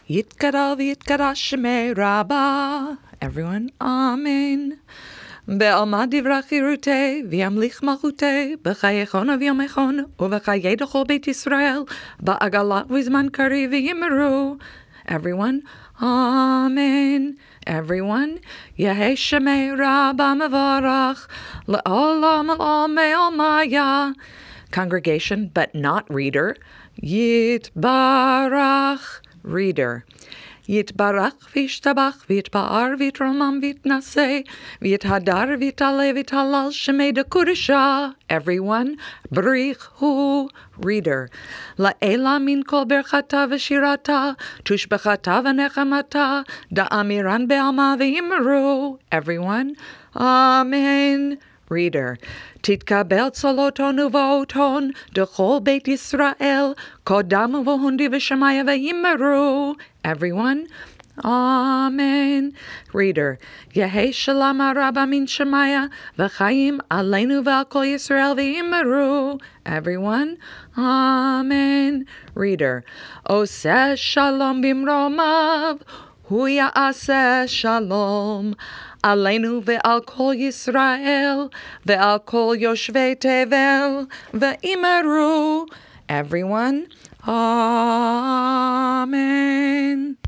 Yitkara v'yitkara shemei Rabbah. Everyone, Amen. Be'alma divrach yirutei, v'yamlich malchutei, b'chayechon v'yomechon, u'v'chayei d'chol Beit Yisrael, ba'agalat v'zman kari v'yimeru. Everyone, Amen. Everyone, Yehei Shemei Rabbah Mevarach, Le'olam al'amei almaya. Congregation, but not reader. Yitbarach, reader. Yitbarach v'yishtabach v'yitpa'ar v'yitromam v'yitnaseh v'yithadar v'yitale v'yitalal shemei dekudesha. Everyone, brichu, reader. La'ela min kol berchata v'shirata tushbechata v'nechamata da'amiran be'alma v'yimru. Everyone, Amen. Reader. Titkabel tzoloton uvoton dechol Beit Yisrael kodam uvohundi v'shemaya v'yimeru. Everyone, Amen. Reader. Yehei shalom harabah min shemaya v'chaim aleinu v'al kol Yisrael v'yimeru. Everyone, Amen. Reader. Oseh shalom bimromav hu ya'aseh shalom Aleinu ve'al kol Yisrael, ve'al kol yoshvei tevel, ve'imeru. Everyone, Amen.